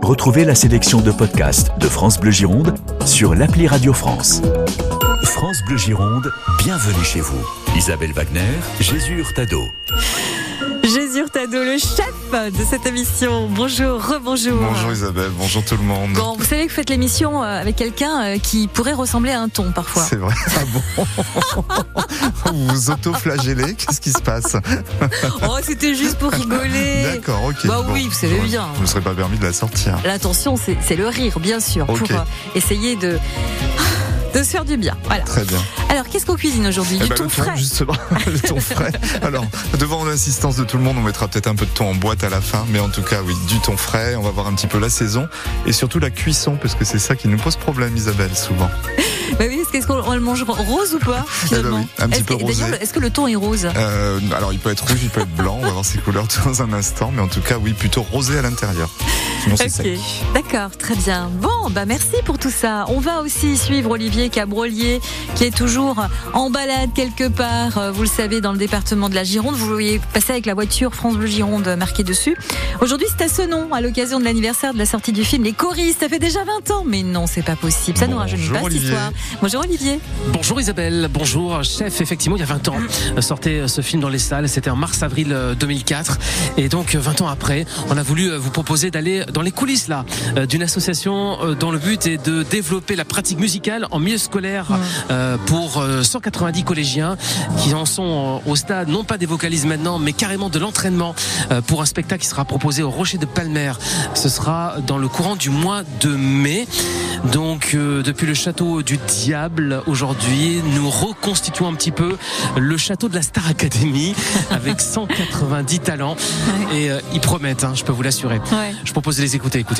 Retrouvez la sélection de podcasts de France Bleu Gironde sur l'appli Radio France. France Bleu Gironde, bienvenue chez vous. Isabelle Wagner, Jésus Hurtado. Jésus Hurtado, le chef de cette émission. Bonjour, rebonjour. Bonjour Isabelle, bonjour tout le monde. Bon, vous savez que vous faites l'émission avec quelqu'un qui pourrait ressembler à un thon parfois. C'est vrai. Ah bon? Vous vous auto-flagellez? Qu'est-ce qui se passe? Oh, c'était juste pour rigoler. D'accord, ok. Bah bon, oui, vous savez bien. Je ne me serais pas permis de la sortir. L'attention, c'est le rire, bien sûr, okay. pour essayer de se faire du bien. Voilà. Très bien. Alors, qu'est-ce qu'on cuisine aujourd'hui? Du thon frais. Justement, le thon frais. Alors, devant l'assistance de tout le monde, on mettra peut-être un peu de thon en boîte à la fin, mais en tout cas, oui, du thon frais. On va voir un petit peu la saison et surtout la cuisson, parce que c'est ça qui nous pose problème, Isabelle, souvent. Bah oui, est-ce qu'on le mange rose ou pas, finalement? Oui, un petit peu rosé. D'ailleurs, est-ce que le thon est rose? Alors, il peut être rouge, il peut être blanc. On va voir ses couleurs dans un instant, mais en tout cas, oui, plutôt rosé à l'intérieur. Sinon, c'est sec. D'accord, très bien. Bon, bah merci pour tout ça. On va aussi suivre Olivier Cabrolier, qui est toujours en balade quelque part, vous le savez, dans le département de la Gironde. Vous voyez passer avec la voiture France Bleu Gironde marquée dessus. Aujourd'hui, c'est à Senon, à l'occasion de l'anniversaire de la sortie du film Les Choristes. Ça fait déjà 20 ans, mais non, c'est pas possible. Ça nous rajeunit pas, cette histoire. Bonjour Olivier. Bonjour Isabelle, bonjour chef. Effectivement, il y a 20 ans, sortait ce film dans les salles. C'était en mars-avril 2004. Et donc, 20 ans après, on a voulu vous proposer d'aller dans les coulisses là d'une association dont le but est de développer la pratique musicale en milieu scolaire pour 190 collégiens qui en sont au stade, non pas des vocalises maintenant, mais carrément de l'entraînement pour un spectacle qui sera proposé au Rocher de Palmer. Ce sera dans le courant du mois de mai. Donc, depuis le château du Diable, aujourd'hui, nous reconstituons un petit peu le château de la Star Academy avec 190 talents. Et ils promettent, je peux vous l'assurer. Ouais. Je propose de les écouter, écoutez.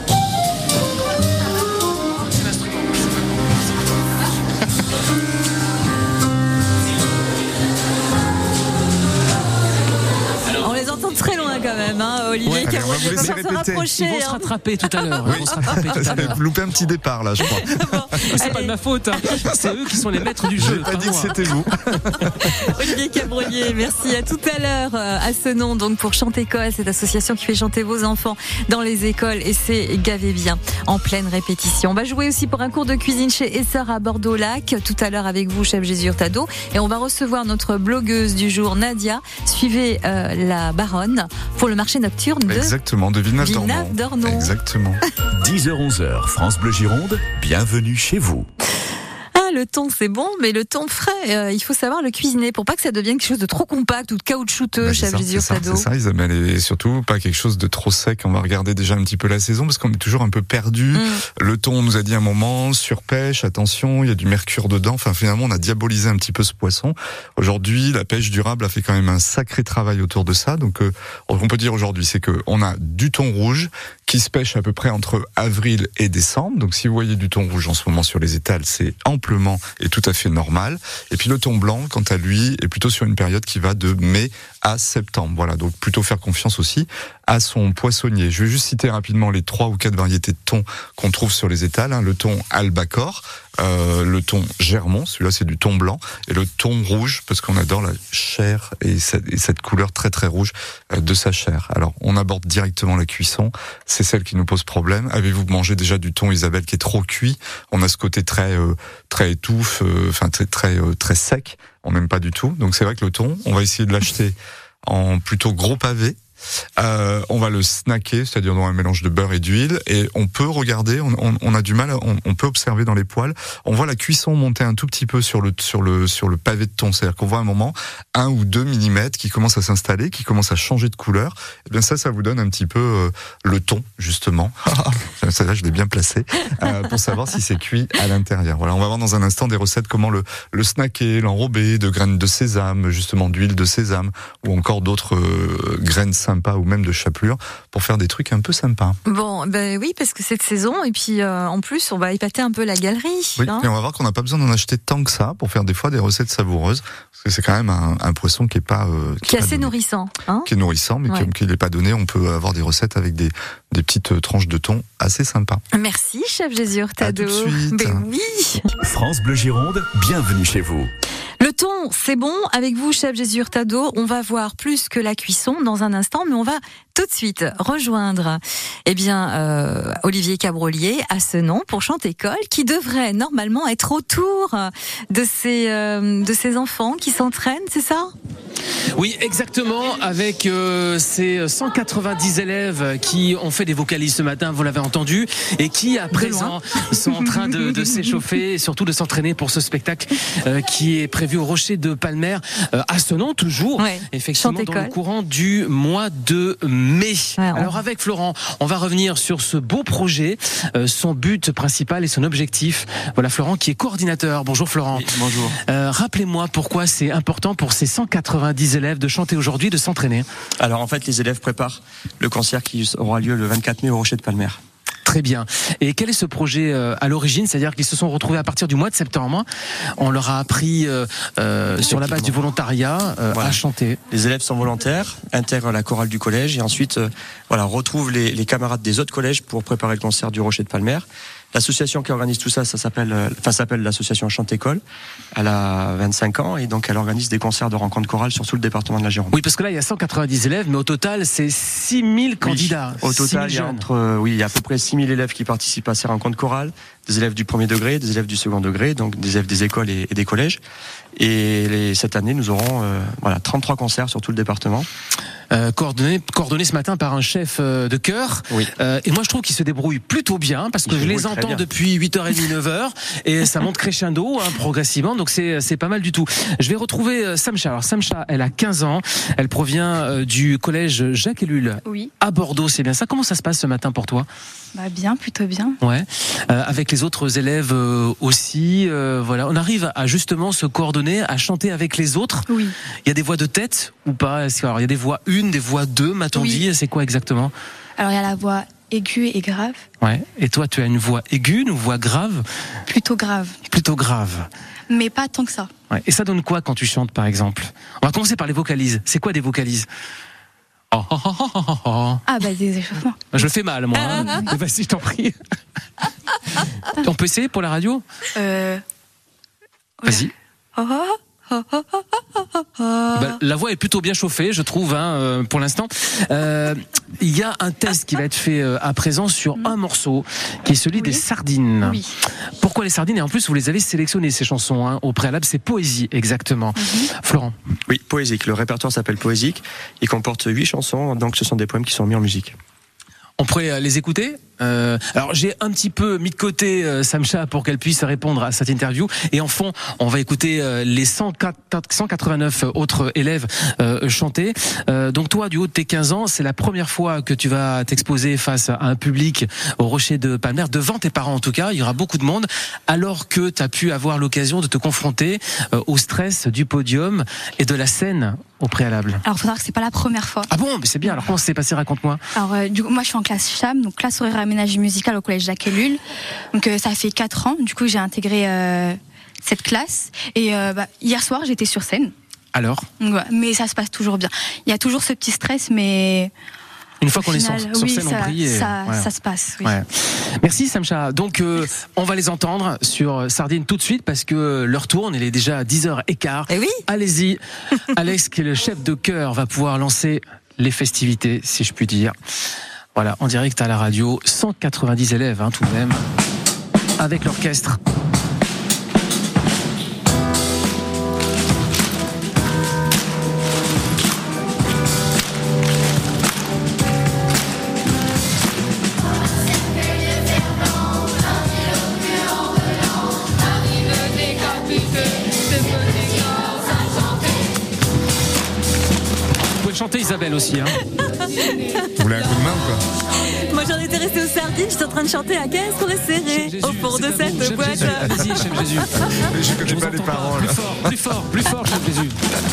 Très loin quand même, Olivier Cabrolier va se rapprocher. Ils vont se rattraper tout à l'heure. Vous avez loupé un petit départ là, je crois. Bon, c'est pas de ma faute, c'est eux qui sont les maîtres du jeu. J'ai pas dit que c'était vous. Olivier Cabrolier, merci. À tout à l'heure à Senon, donc pour Chantécole, cette association qui fait chanter vos enfants dans les écoles, et c'est gavé bien en pleine répétition. On va jouer aussi pour un cours de cuisine chez Essor à Bordeaux-Lac tout à l'heure avec vous, chef Jésus Hurtado, et on va recevoir notre blogueuse du jour, Nadia. Suivez la baronne pour le marché nocturne de Villeneuve-d'Ornon. Exactement. 10h-11h, France Bleu Gironde, bienvenue chez vous. Le thon c'est bon, mais le thon frais, il faut savoir le cuisiner pour pas que ça devienne quelque chose de trop compact ou de caoutchouteux, chef Jésus Hurtado. C'est ça, Isabelle, et surtout pas quelque chose de trop sec. On va regarder déjà un petit peu la saison parce qu'on est toujours un peu perdu. Le thon, on nous a dit un moment, surpêche, attention, il y a du mercure dedans. Enfin, finalement, on a diabolisé un petit peu ce poisson. Aujourd'hui, la pêche durable a fait quand même un sacré travail autour de ça. Donc, on peut dire aujourd'hui, c'est que on a du thon rouge qui se pêche à peu près entre avril et décembre. Donc, si vous voyez du thon rouge en ce moment sur les étals, c'est amplement et tout à fait normal. Et puis le thon blanc, quant à lui, est plutôt sur une période qui va de mai à septembre. Voilà, donc plutôt faire confiance aussi à son poissonnier. Je vais juste citer rapidement les 3 ou 4 variétés de thon qu'on trouve sur les étals. Le thon albacore, le thon germont, celui-là c'est du thon blanc, et le thon rouge, parce qu'on adore la chair et cette couleur très très rouge de sa chair. Alors, on aborde directement la cuisson, c'est celle qui nous pose problème. Avez-vous mangé déjà du thon, Isabelle, qui est trop cuit? On a ce côté très étouffe, très sec. On n'aime pas du tout. Donc c'est vrai que le thon, on va essayer de l'acheter en plutôt gros pavé. On va le snacker, c'est-à-dire dans un mélange de beurre et d'huile, et on peut regarder, on a du mal, on peut observer dans les poêles, on voit la cuisson monter un tout petit peu sur le pavé de thon, c'est-à-dire qu'on voit un moment 1 ou 2 mm qui commence à s'installer, qui commence à changer de couleur. Et bien ça vous donne un petit peu le thon, justement. Ça là, je l'ai bien placé, pour savoir si c'est cuit à l'intérieur. Voilà, on va voir dans un instant des recettes comment le snacker, l'enrober de graines de sésame, justement d'huile de sésame, ou encore d'autres graines sympa ou même de chapelure pour faire des trucs un peu sympas. Bon, ben oui, parce que c'est de saison et puis en plus on va épater un peu la galerie. Oui, et on va voir qu'on n'a pas besoin d'en acheter tant que ça pour faire des fois des recettes savoureuses, parce que c'est quand même un poisson qui est pas qui est assez nourrissant, qui est nourrissant, mais qui n'est pas donné. On peut avoir des recettes avec des petites tranches de thon assez sympas. Merci, chef Jésus Hurtado. À tout de suite. Ben oui. France Bleu Gironde, bienvenue chez vous. Le thon, c'est bon. Avec vous, chef Jésus Hurtado, on va voir plus que la cuisson dans un instant, mais on va tout de suite rejoindre Olivier Cabrolier à Senon pour Chantécole, qui devrait normalement être autour de ces enfants qui s'entraînent, c'est ça ? Oui, exactement, avec ces 190 élèves qui ont fait des vocalises ce matin, vous l'avez entendu, et qui à présent sont en train de s'échauffer et surtout de s'entraîner pour ce spectacle qui est prévu au Rocher de Palmer à Senon, toujours, effectivement, Chantécole, dans le courant du mois de mai. Alors avec Florent, on va revenir sur ce beau projet, son but principal et son objectif. Voilà Florent qui est coordinateur. Bonjour Florent. Oui, bonjour. Rappelez-moi pourquoi c'est important pour ces 190 élèves de chanter aujourd'hui, de s'entraîner. Alors en fait, les élèves préparent le concert qui aura lieu le 24 mai au Rocher de Palmer. Très bien. Et quel est ce projet à l'origine ? C'est-à-dire qu'ils se sont retrouvés à partir du mois de septembre. On leur a appris sur la base du volontariat à chanter. Les élèves sont volontaires, intègrent la chorale du collège et ensuite retrouvent les camarades des autres collèges pour préparer le concert du Rocher de Palmer. L'association qui organise tout ça, s'appelle l'association Chantécole. Elle a 25 ans et donc elle organise des concerts de rencontres chorales sur tout le département de la Gironde. Oui, parce que là, il y a 190 élèves, mais au total, c'est 6000 candidats. Au total, il y a à peu près 6000 élèves qui participent à ces rencontres chorales, des élèves du premier degré, des élèves du second degré, donc des élèves des écoles et des collèges. Et cette année, nous aurons 33 concerts sur tout le département. Coordonné ce matin par un chef de chœur. Oui. Et moi, je trouve qu'il se débrouille plutôt bien parce que je les entends depuis 8h30, 9h et ça monte crescendo, progressivement. Donc c'est pas mal du tout. Je vais retrouver Samcha. Alors Samcha, elle a 15 ans. Elle provient du collège Jacques Ellul à Bordeaux. C'est bien ça. Comment ça se passe ce matin pour toi ? Bien, plutôt bien. Ouais. Avec les autres élèves aussi. On arrive à justement se coordonner, à chanter avec les autres. Oui. Il y a des voix de tête ou pas ? Alors il y a des voix 1, des voix 2, m'a-t-on dit ? C'est quoi exactement ? Alors il y a la voix aiguë et grave. Ouais. Et toi, tu as une voix aiguë, une voix grave ? Plutôt grave. Plutôt grave. Mais pas tant que ça. Ouais. Et ça donne quoi quand tu chantes, par exemple ? On va commencer par les vocalises. C'est quoi des vocalises ? Des échauffements. Je le fais mal, moi. Vas-y, je t'en prie. On peut essayer pour la radio ? Vas-y. La voix est plutôt bien chauffée, je trouve, pour l'instant. Il y a un test qui va être fait à présent sur un morceau, qui est celui des sardines. Oui. Pourquoi les sardines ? Et en plus, vous les avez sélectionnées, ces chansons, au préalable. C'est poésie, exactement. Florent. Oui, poésique. Le répertoire s'appelle poésique. Il comporte 8 chansons, donc ce sont des poèmes qui sont mis en musique. On pourrait les écouter. Alors j'ai un petit peu mis de côté Samcha pour qu'elle puisse répondre à cette interview. Et en fond, on va écouter les 189 autres élèves chanter. Donc toi, du haut de tes 15 ans, c'est la première fois que tu vas t'exposer face à un public au Rocher de Palmer, devant tes parents en tout cas. Il y aura beaucoup de monde, alors que tu as pu avoir l'occasion de te confronter au stress du podium et de la scène au préalable. Alors, il faut savoir que c'est pas la première fois. Ah bon, mais c'est bien. Alors, comment ça s'est passé ? Raconte-moi. Alors, du coup, moi, je suis en classe CHAM, donc classe horaire aménagée musicale au collège Jacques Ellul. Donc, ça fait 4 ans. Du coup, j'ai intégré cette classe. Et hier soir, j'étais sur scène. Alors ? Mais ça se passe toujours bien. Il y a toujours ce petit stress, mais... Une fois qu'on est sur scène, on brille. Ça se passe, oui. Ouais. Merci Samcha. Donc on va les entendre sur Sardine tout de suite parce que l'heure tourne, il est déjà 10h15. Et oui. Allez-y. Alex, qui est le chef de chœur, va pouvoir lancer les festivités, si je puis dire. Voilà, en direct à la radio, 190 élèves tout de même, avec l'orchestre. Chanter Isabelle aussi. Vous voulez un coup de main ou quoi ? Moi j'en étais restée aux sardines, j'étais en train de chanter à Caisse pour serré au fond de cette boîte. Allez-y, chef Jésus. Je connais pas les paroles. Plus fort, chef Jésus.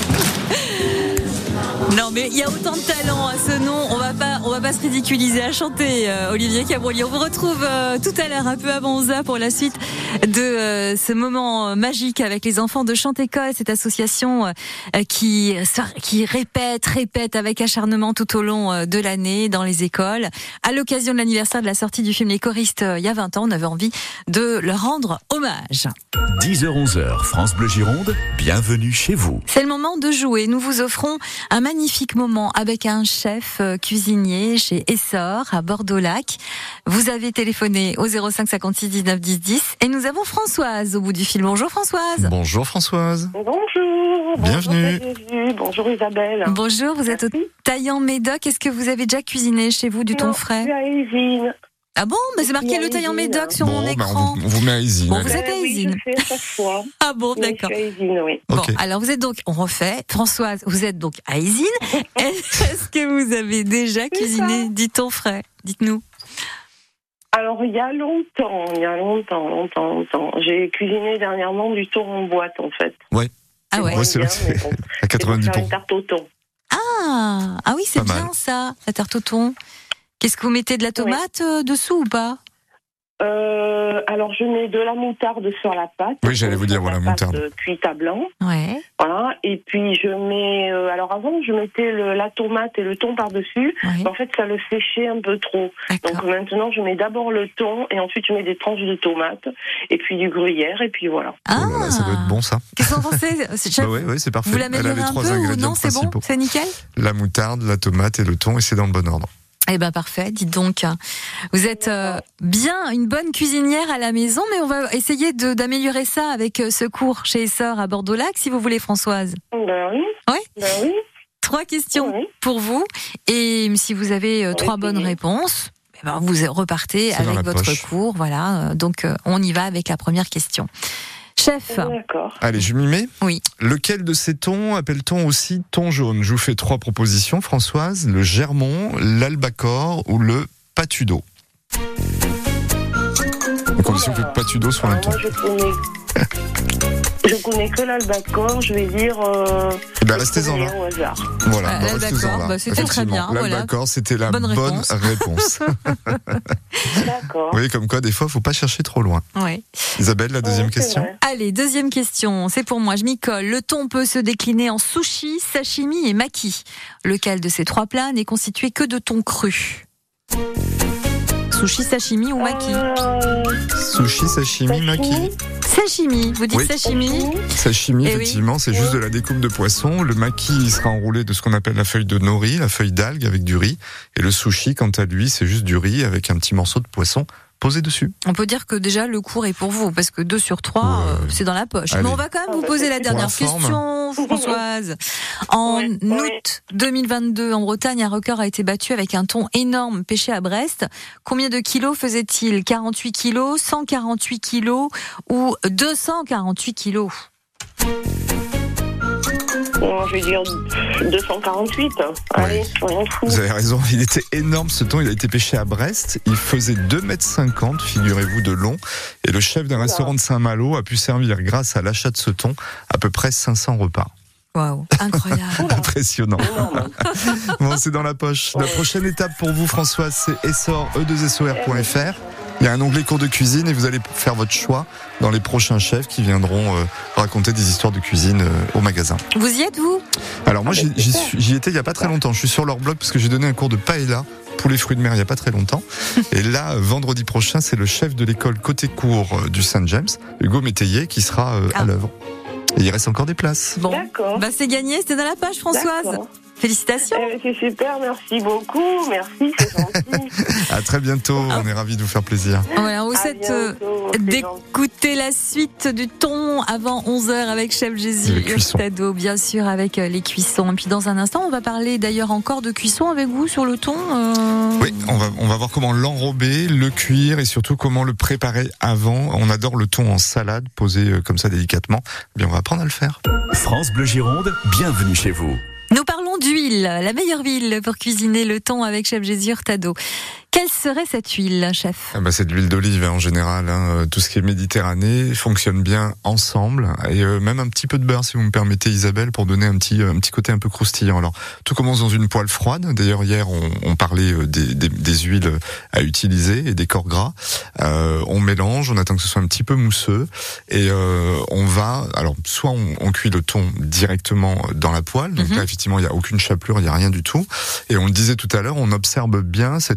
Non mais il y a autant de talent à Senon, on va pas se ridiculiser à chanter. Olivier Cabrolier, on vous retrouve tout à l'heure un peu avant 11h pour la suite de ce moment magique avec les enfants de Chantécole, cette association qui répète avec acharnement tout au long de l'année dans les écoles. À l'occasion de l'anniversaire de la sortie du film Les choristes il y a 20 ans, on avait envie de leur rendre hommage. 10h-11h, France Bleu Gironde, bienvenue chez vous. C'est le moment de jouer. Nous vous offrons un magnifique moment avec un chef cuisinier chez Essor à Bordeaux-Lac. Vous avez téléphoné au 05 56 19 10 10 et nous avons Françoise au bout du fil. Bonjour Françoise. Bonjour Françoise. Bonjour. Bienvenue. Bonjour Isabelle. Bonjour, vous êtes au Taillan-Médoc. Est-ce que vous avez déjà cuisiné chez vous du thon frais? Je suis à Isine. Ah bon? Mais c'est marqué le Taillan-Médoc sur mon écran. On vous met à Isine. Bon, vous êtes à Isine. Oui, je fais à chaque fois. Ah bon, Oui, d'accord. Je suis à Isine, oui. Bon, Ok. alors vous êtes donc, on refait. Françoise, vous êtes donc à Isine. Est-ce que vous avez déjà cuisiné du thon frais? Dites-nous. Alors, il y a longtemps. J'ai cuisiné dernièrement du thon en boîte, en fait. Ah ouais. Ouais, c'est bien, mais bon. à C'est pour 90 faire une tarte au thon. Ah oui, c'est Pas bien mal. ça, la tarte au thon. Qu'est-ce que vous mettez de la tomate dessous ou pas? Alors, je mets de la moutarde sur la pâte. Oui, j'allais vous dire, voilà, La pâte, moutarde. cuite à blanc. Ouais. Voilà. Et puis, je mets... alors, avant, je mettais la tomate et le thon par-dessus. Ouais. En fait, ça le séchait un peu trop. Donc D'accord. maintenant, je mets d'abord le thon et ensuite je mets des tranches de tomates et puis du gruyère et puis voilà. Ah, Oh là là, ça doit être bon ça. Qu'est-ce que vous en pensez, chef? Bah ouais, c'est parfait. Vous Elle a l'améliorez les un 3 peu ou ingrédients non? C'est bon? principaux. C'est nickel? La moutarde, la tomate et le thon, et c'est dans le bon ordre. Eh ben parfait, dites donc. Vous êtes bien une bonne cuisinière à la maison, mais on va essayer d'améliorer ça avec ce cours chez Essor à Bordeaux-Lac, si vous voulez, Françoise. Ben oui. Ouais. Ben oui. 3 questions Oui. pour vous, et si vous avez 3 bonnes réponses, eh ben vous repartez C'est dans avec la votre poche. cours. Voilà, donc on y va avec la première question. Chef, D'accord. Allez, je m'y mets. Oui. Lequel de ces thons appelle-t-on aussi thon jaune? Je vous fais 3 propositions, Françoise. Le germon, l'albacore ou le patudo. À condition que le patudo soit un thon. Moi, je connais que l'albacore, je vais dire... Eh ben, restez-en là. au hasard. Voilà, l'albacore, restez-en là. bah, c'était très bien, Effectivement, voilà. l'albacore, c'était la Bonne bonne réponse. réponse. D'accord. Vous voyez, comme quoi, des fois, faut pas chercher trop loin. ouais. Isabelle, la deuxième Ouais, c'est question. vrai. Allez, deuxième question, c'est pour moi, je m'y colle. Le thon peut se décliner en sushi, sashimi et maki. Lequel de ces 3 plats n'est constitué que de thon cru? Sushi, sashimi ou maki? Sushi, sashimi, maki. Sashimi, vous dites Oui. sashimi? Sashimi, Eh oui. effectivement, c'est juste de la découpe de poisson. Le maki, il sera enroulé de ce qu'on appelle la feuille de nori, la feuille d'algue avec du riz. Et le sushi, quant à lui, c'est juste du riz avec un petit morceau de poisson posé dessus. On peut dire que déjà le cours est pour vous, parce que 2 sur 3, Ouais. c'est dans la poche. Allez. Mais on va quand même vous poser la dernière Pour la forme. question, Françoise. En Ouais, août 2022, en Bretagne, un record a été battu avec un thon énorme pêché à Brest. Combien de kilos faisait-il? 48 kilos, 148 kilos ou 248 kilos? Je vais dire 248. Allez, soyons fous. Vous avez raison, il était énorme ce thon, il a été pêché à Brest. Il faisait 2,50 m, figurez-vous, de long. Et le chef d'un restaurant de Saint-Malo a pu servir, grâce à l'achat de ce thon, à peu près 500 repas. Waouh, incroyable. Impressionnant. Énorme. Bon, c'est dans la poche. La prochaine étape pour vous, Françoise, c'est Essor, e2sor.fr. Il y a un onglet cours de cuisine et vous allez faire votre choix dans les prochains chefs qui viendront raconter des histoires de cuisine au magasin. Vous y êtes, vous? Alors moi, j'y étais il y a pas très longtemps. Je suis sur leur blog parce que j'ai donné un cours de paella pour les fruits de mer il y a pas très longtemps. Et là, vendredi prochain, c'est le chef de l'école côté cours du Saint-James, Hugo Métayer, qui sera à l'œuvre. Et il reste encore des places. Bon, D'accord. bah c'est gagné, c'était dans la poche, Françoise. D'accord. Félicitations. C'est super, merci beaucoup. Merci, c'est gentil. À très bientôt. On est ravis de vous faire plaisir. Voilà, on vous À souhaite bientôt, c'est d'écouter la suite du thon avant 11h avec Chef Les Jésus cuissons. Hurtado, bien sûr, avec les cuissons. Et puis dans un instant, on va parler d'ailleurs encore de cuisson avec vous sur le thon. Oui, on va voir comment l'enrober, le cuire et surtout comment le préparer avant. On adore le thon en salade, posé comme ça délicatement. Eh bien, on va apprendre à le faire. France Bleu Gironde, bienvenue chez vous. Nous parlons d'huile, la meilleure huile pour cuisiner le thon avec Chef Jésus Hurtado. Quelle serait cette huile, chef? Ah bah, c'est de l'huile d'olive en général. Tout ce qui est Méditerranée fonctionne bien ensemble. Et même un petit peu de beurre, si vous me permettez, Isabelle, pour donner un petit côté un peu croustillant. Alors, tout commence dans une poêle froide. D'ailleurs, hier, on parlait des huiles à utiliser et des corps gras. On mélange, on attend que ce soit un petit peu mousseux. Et on va... Alors, soit on cuit le thon directement dans la poêle. Donc là, effectivement, il n'y a aucune chapelure, il n'y a rien du tout. Et on le disait tout à l'heure, on observe bien cette délimitation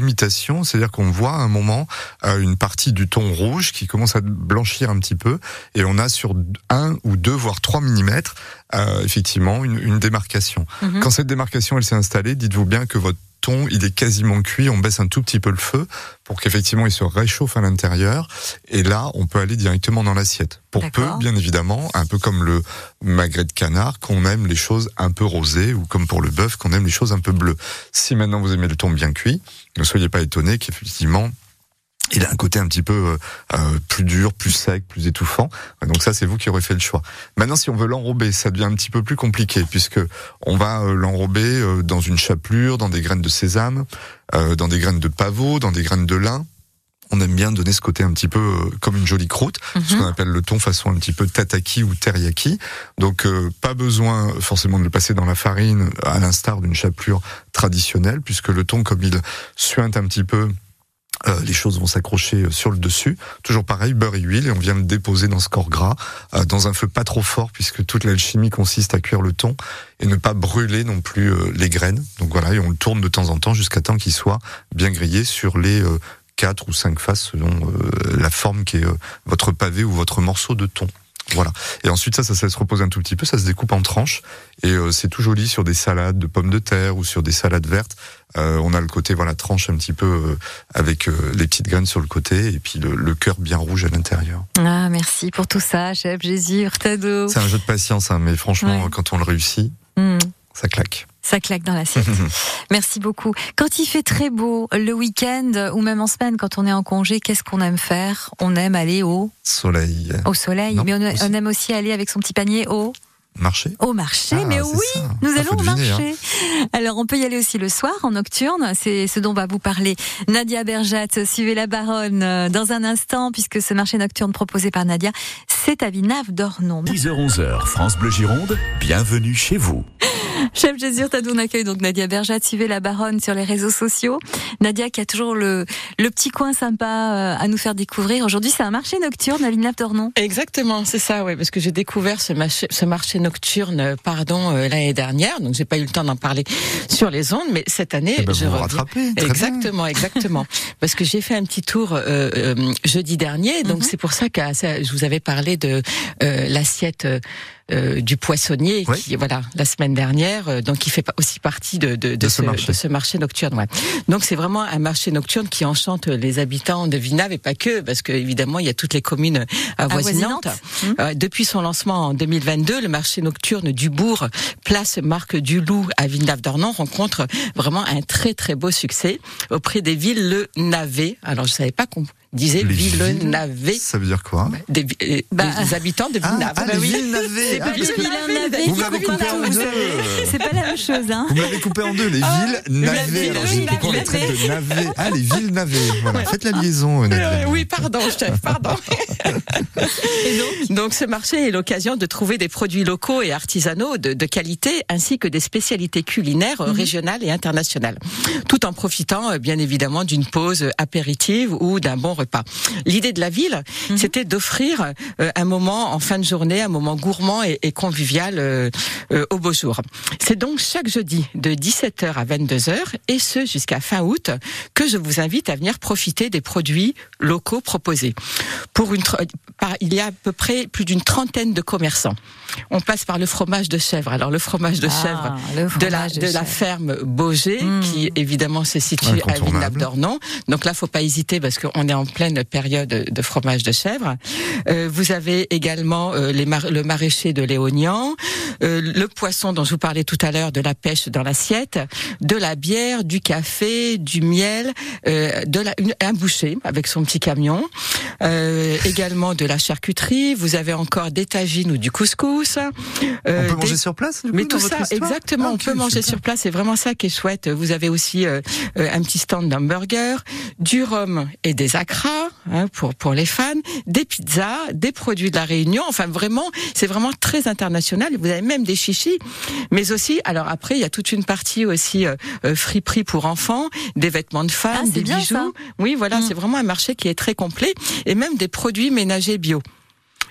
délimitation, c'est-à-dire qu'on voit à un moment une partie du thon rouge qui commence à blanchir un petit peu, et on a sur 1 ou 2 voire 3 millimètres effectivement une démarcation. Quand cette démarcation elle s'est installée, dites-vous bien que votre thon, il est quasiment cuit, on baisse un tout petit peu le feu pour qu'effectivement il se réchauffe à l'intérieur, et là on peut aller directement dans l'assiette. Pour peu, bien évidemment, un peu comme le magret de canard, qu'on aime les choses un peu rosées, ou comme pour le bœuf, qu'on aime les choses un peu bleues. Si maintenant vous aimez le thon bien cuit, ne soyez pas étonnés qu'effectivement il a un côté un petit peu plus dur, plus sec, plus étouffant. Donc ça, c'est vous qui aurez fait le choix. Maintenant, si on veut l'enrober, ça devient un petit peu plus compliqué, puisque on va l'enrober dans une chapelure, dans des graines de sésame, dans des graines de pavot, dans des graines de lin. On aime bien donner ce côté un petit peu comme une jolie croûte, ce qu'on appelle le thon façon un petit peu tataki ou teriyaki. Donc pas besoin forcément de le passer dans la farine, à l'instar d'une chapelure traditionnelle, puisque le thon, comme il suinte un petit peu, les choses vont s'accrocher sur le dessus. Toujours pareil, beurre et huile, et on vient le déposer dans ce corps gras, dans un feu pas trop fort, puisque toute l'alchimie consiste à cuire le thon et ne pas brûler non plus les graines. Donc voilà, et on le tourne de temps en temps jusqu'à temps qu'il soit bien grillé sur les 4 ou 5 faces selon la forme qui est votre pavé ou votre morceau de thon. Voilà. Et ensuite ça se laisse reposer un tout petit peu, ça se découpe en tranches, et c'est tout joli sur des salades de pommes de terre ou sur des salades vertes. On a le côté tranche un petit peu avec les petites graines sur le côté, et puis le cœur bien rouge à l'intérieur. Ah, merci pour tout ça, chef Jésus Hurtado. C'est un jeu de patience, mais franchement, quand on le réussit, ça claque. Ça claque dans l'assiette. Merci beaucoup. Quand il fait très beau, le week-end ou même en semaine, quand on est en congé, qu'est-ce qu'on aime faire ? On aime aller au soleil. Au soleil, non, mais on aime aussi aller avec son petit panier au marché. Au marché, mais oui, ça. Nous allons au marché. Alors, on peut y aller aussi le soir, en nocturne. C'est ce dont va vous parler Nadia Berjat. Suivez la Baronne dans un instant, puisque ce marché nocturne proposé par Nadia, c'est à Villenave-d'Ornon. 10h-11h, France Bleu Gironde, bienvenue chez vous. Chef Jésus Hurtado, on accueille donc Nadia Berjat. Suivez la Baronne sur les réseaux sociaux. Nadia qui a toujours le petit coin sympa à nous faire découvrir. Aujourd'hui, c'est un marché nocturne à Villenave-d'Ornon. Exactement, c'est ça, parce que j'ai découvert ce marché nocturne, l'année dernière, donc j'ai pas eu le temps d'en parler sur les ondes, mais cette année, je reviens. Exactement, parce que j'ai fait un petit tour jeudi dernier, donc c'est pour ça que je vous avais parlé de l'assiette du poissonnier, qui la semaine dernière, donc qui fait aussi partie de ce marché nocturne. Ouais. Donc c'est vraiment un marché nocturne qui enchante les habitants de Villenave, et pas que, parce que évidemment il y a toutes les communes avoisinantes. Depuis son lancement en 2022, le marché nocturne du Bourg, place Marc du Loup à Villenave-d'Ornon, rencontre vraiment un très très beau succès auprès des Villenavais. Alors je savais pas qu'on disait Villenavais. Ça veut dire quoi ? Des habitants de Villenave. Villenavais. Vous m'avez coupé en deux. C'est pas la même chose, hein. Vous m'avez coupé en deux, les Villenavais. Alors j'ai compris qu'on les traite de navets. Ah, les Villenavais. Voilà, faites la liaison, Nadia. Oui, pardon, chef, pardon. Et donc ce marché est l'occasion de trouver des produits locaux et artisanaux de qualité, ainsi que des spécialités culinaires régionales et internationales, tout en profitant bien évidemment d'une pause apéritive ou d'un bon repas. L'idée de la ville, c'était d'offrir un moment en fin de journée, un moment gourmand et convivial au beau jour. C'est donc chaque jeudi de 17h à 22h, et ce jusqu'à fin août, que je vous invite à venir profiter des produits locaux proposés. Il y a à peu près plus d'une trentaine de commerçants. On passe par le fromage de chèvre. Alors le fromage de chèvre de la ferme Beaugé, qui évidemment se situe à Villenave-d'Ornon. Donc là, faut pas hésiter, parce qu'on est en pleine période de fromage de chèvre. Vous avez également le maraîcher de Léognan, le poisson dont je vous parlais tout à l'heure, de la pêche dans l'assiette, de la bière, du café, du miel, un boucher avec son petit camion, également de la charcuterie. Vous avez encore des tagines ou du couscous. On peut manger sur place, du coup, mais tout ça, exactement, on peut manger sur place. C'est vraiment ça qui est chouette. Vous avez aussi un petit stand d'hamburgers, du rhum et des acras, pour les fans, des pizzas, des produits de la Réunion. Enfin, vraiment, c'est vraiment très international. Vous avez même des chichis, mais aussi, alors après, il y a toute une partie aussi friperie pour enfants, des vêtements de femmes, des bijoux. Ça. Oui, voilà, c'est vraiment un marché qui est très complet, et même des produits ménagers bio.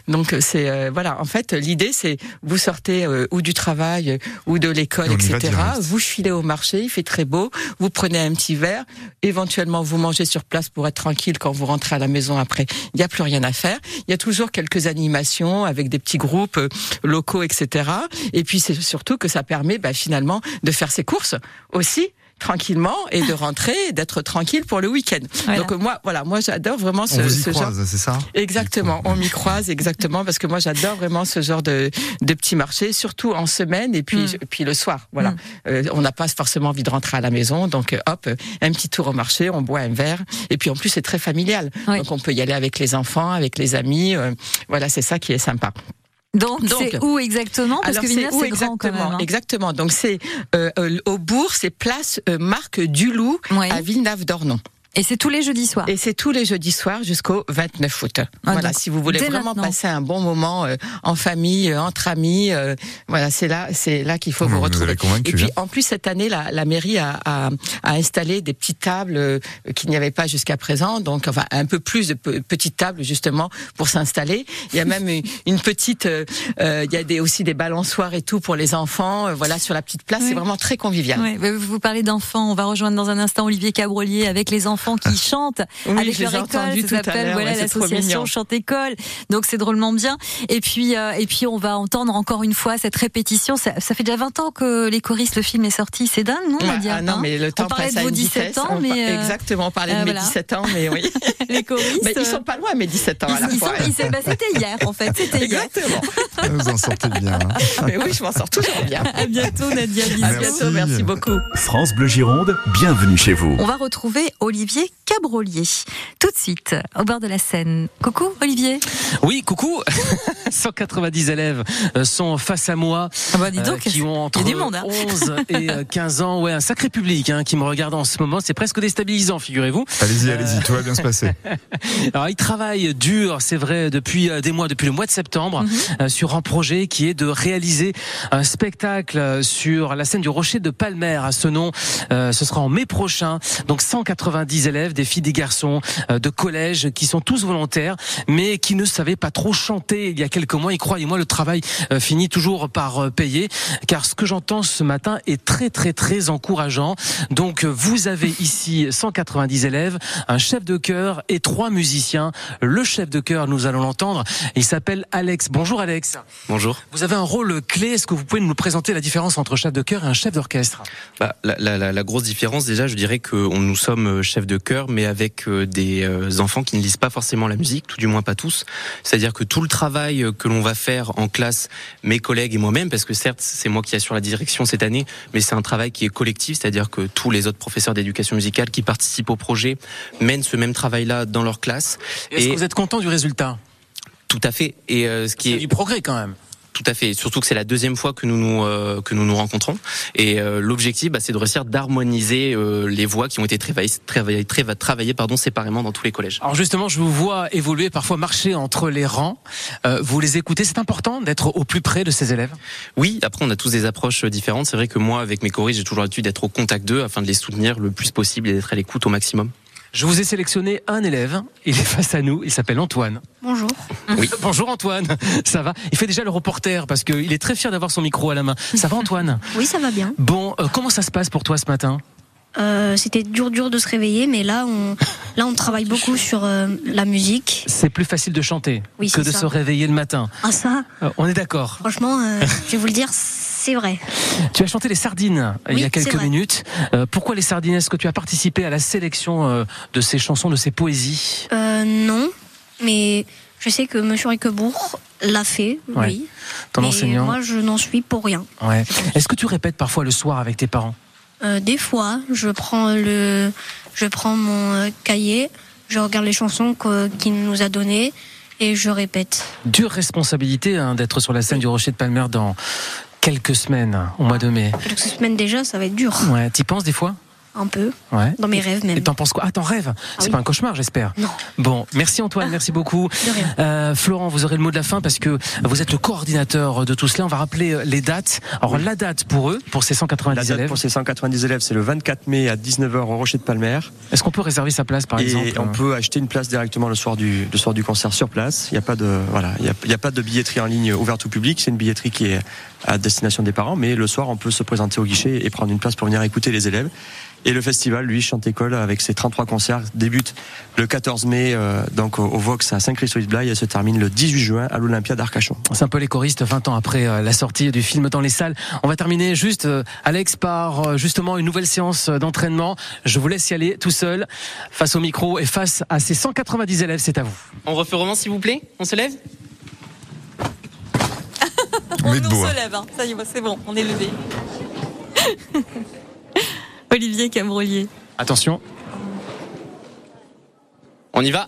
Donc c'est voilà, en fait l'idée c'est vous sortez ou du travail ou de l'école, etc. Vous filez au marché, il fait très beau, vous prenez un petit verre, éventuellement vous mangez sur place pour être tranquille quand vous rentrez à la maison après. Il n'y a plus rien à faire. Il y a toujours quelques animations avec des petits groupes locaux, etc. Et puis c'est surtout que ça permet finalement de faire ses courses aussi tranquillement et de rentrer et d'être tranquille pour le week-end. Voilà. Donc moi j'adore vraiment ce genre. C'est ça ? Exactement, on m'y croise exactement parce que moi j'adore vraiment ce genre de petits marchés, surtout en semaine et puis le soir. Voilà, on n'a pas forcément envie de rentrer à la maison, donc hop, un petit tour au marché, on boit un verre et puis en plus c'est très familial. Oui. Donc on peut y aller avec les enfants, avec les amis. Voilà, c'est ça qui est sympa. Donc c'est où exactement ? Parce que Villeneuve, c'est grand quand même. Exactement. Donc c'est au bourg, c'est place Marc Duloup à Villeneuve-d'Ornon. Et c'est tous les jeudis soirs. Et c'est tous les jeudis soirs jusqu'au 29 août. Voilà, si vous voulez vraiment passer un bon moment en famille, entre amis, voilà, c'est là qu'il faut vous retrouver. Et puis en plus cette année, la mairie a installé des petites tables qu'il n'y avait pas jusqu'à présent, donc enfin un peu plus de petites tables justement pour s'installer. Il y a même une petite, il y a aussi des balançoires et tout pour les enfants. Voilà, sur la petite place, c'est vraiment très convivial. Oui. Vous parlez d'enfants, on va rejoindre dans un instant Olivier Cabrolier avec les enfants qui chantent avec leur école, ça s'appelle l'association Chante-École. Donc c'est drôlement bien. Et puis on va entendre encore une fois cette répétition. Ça fait déjà 20 ans que les choristes, le film est sorti. C'est dingue, non, Nadia ? Non, mais le temps passe à une vitesse. On parlait de vos 17 ans, mais exactement, on parlait de mes 17 ans, mais oui. Les choristes, ils sont pas loin, mes 17 ans à la fois. C'était hier, en fait. C'était exactement. Vous en sortez bien. Mais oui, je m'en sors toujours bien. À bientôt, Nadia. À bientôt, merci beaucoup. France Bleu Gironde, bienvenue chez vous. On va retrouver Olivier Cabrolier tout de suite au bord de la Seine. Coucou Olivier. Oui, coucou. 190 élèves sont face à moi, dis donc, qui ont entre 11 et 15 ans. Ouais, un sacré public qui me regarde en ce moment. C'est presque déstabilisant, figurez-vous. Allez-y, tout va bien se passer. Alors, ils travaillent dur, c'est vrai, depuis des mois, depuis le mois de septembre, sur un projet qui est de réaliser un spectacle sur la scène du Rocher de Palmer à Senon. Ce sera en mai prochain. Donc 190 élèves, des filles, des garçons de collège qui sont tous volontaires, mais qui ne savaient pas trop chanter il y a quelques mois. Et croyez-moi, le travail finit toujours par payer, car ce que j'entends ce matin est très très très encourageant. Donc vous avez ici 190 élèves, un chef de chœur et 3 musiciens. Le chef de chœur, nous allons l'entendre, il s'appelle Alex. Bonjour Alex. Bonjour. Vous avez un rôle clé. Est-ce que vous pouvez nous présenter la différence entre chef de chœur et un chef d'orchestre ? La grosse différence, déjà, je dirais que nous sommes chefs de chœur, mais avec des enfants qui ne lisent pas forcément la musique, tout du moins pas tous. C'est-à-dire que tout le travail que l'on va faire en classe, mes collègues et moi-même, parce que certes, c'est moi qui assure la direction cette année, mais c'est un travail qui est collectif, c'est-à-dire que tous les autres professeurs d'éducation musicale qui participent au projet mènent ce même travail-là dans leur classe. Est-ce que vous êtes content du résultat ? Tout à fait. Et c'est du progrès quand même. Tout à fait. Surtout que c'est la deuxième fois que nous nous rencontrons. Et l'objectif, c'est de réussir d'harmoniser les voix qui ont été travaillées séparément dans tous les collèges. Alors justement, je vous vois évoluer, parfois marcher entre les rangs. Vous les écoutez. C'est important d'être au plus près de ces élèves. Oui. Après, on a tous des approches différentes. C'est vrai que moi, avec mes choristes, j'ai toujours l'habitude d'être au contact d'eux afin de les soutenir le plus possible et d'être à l'écoute au maximum. Je vous ai sélectionné un élève, il est face à nous, il s'appelle Antoine. Bonjour. Oui. Bonjour Antoine, ça va ? Il fait déjà le reporter parce qu'il est très fier d'avoir son micro à la main. Ça va Antoine ? Oui, ça va bien. Bon, comment ça se passe pour toi ce matin ? C'était dur de se réveiller, mais là on travaille beaucoup sur la musique. C'est plus facile de chanter que de se réveiller le matin. Ah ça on est d'accord. Franchement, je vais vous le dire, c'est vrai. Tu as chanté les Sardines il y a quelques minutes. Pourquoi les Sardines ? Est-ce que tu as participé à la sélection de ces chansons, de ces poésies ? Non, mais je sais que Monsieur Riquebourg l'a fait, oui. Ton enseignant. Moi, je n'en suis pour rien. Ouais. Est-ce que tu répètes parfois le soir avec tes parents ? Des fois, je prends mon cahier, je regarde les chansons qu'il nous a données et je répète. Dure responsabilité d'être sur la scène du Rocher de Palmer dans quelques semaines, au mois de mai. Quelques semaines déjà, ça va être dur. Ouais, t'y penses des fois ? un peu, Ouais. dans mes rêves même. Et t'en penses quoi? Ah, t'en rêves? C'est oui. pas un cauchemar, j'espère. Non. Bon, merci Antoine, merci beaucoup. De rien. Florent, vous aurez le mot de la fin parce que vous êtes le coordinateur de tout cela. On va rappeler les dates. Alors, la date pour eux, pour ces 190 La date élèves. pour ces 190 élèves, c'est le 24 mai à 19h au Rocher de Palmer. Est-ce qu'on peut réserver sa place, par exemple? Et on peut acheter une place directement le soir du concert sur place. Il n'y a pas de billetterie en ligne ouverte au public. C'est une billetterie qui est à destination des parents. Mais le soir, on peut se présenter au guichet et prendre une place pour venir écouter les élèves. Et le festival, lui, Chante-École, avec ses 33 concerts, débute le 14 mai donc au Vox à Saint-Christophe-de-Blaye et se termine le 18 juin à l'Olympia d'Arcachon. C'est un peu les choristes 20 ans après la sortie du film dans les salles. On va terminer juste, Alex, par justement une nouvelle séance d'entraînement. Je vous laisse y aller tout seul, face au micro et face à ces 190 élèves. C'est à vous. On refait vraiment, s'il vous plaît? On se lève? On est debout, se lève, hein. Ça y est, c'est bon, on est levé. Olivier Cabrolier. Attention. On y va?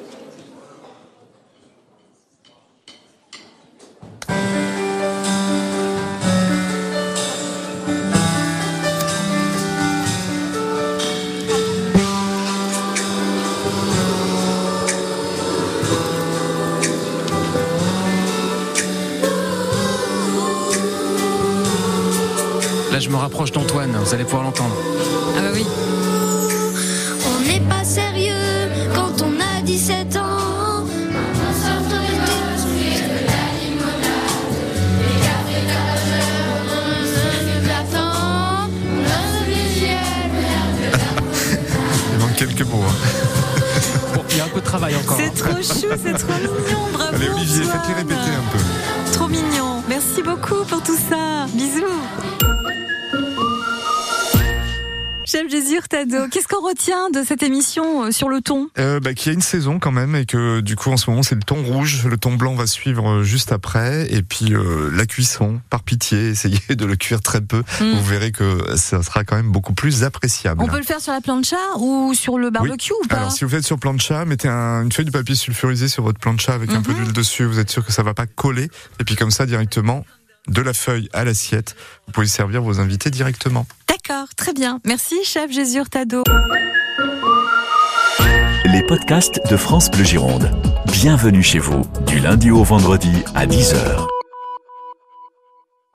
Là, je me rapproche d'Antoine. Vous allez pouvoir l'entendre. Ah bah oui. On n'est pas sérieux quand on a 17 ans. Il manque quelques mots. Bon, il y a un peu de travail encore. C'est trop chou, c'est trop mignon. Bravo. Allez Olivier, Antoine. faites-les répéter un peu. Trop mignon. Merci beaucoup pour tout ça. Bisous. Chef Jésus Hurtado, qu'est-ce qu'on retient de cette émission sur le ton? Qu'il y a une saison quand même et que du coup en ce moment c'est le ton rouge, le ton blanc va suivre juste après et puis la cuisson, par pitié, essayez de le cuire très peu, vous verrez que ça sera quand même beaucoup plus appréciable. On peut le faire sur la plancha ou sur le barbecue ou pas? Alors si vous faites sur plancha, mettez une feuille de papier sulfurisé sur votre plancha avec un peu d'huile dessus, vous êtes sûr que ça va pas coller et puis comme ça directement de la feuille à l'assiette, vous pouvez servir vos invités directement. D'accord, très bien. Merci, chef Jésus Hurtado. Les podcasts de France Bleu Gironde. Bienvenue chez vous, du lundi au vendredi à 10h.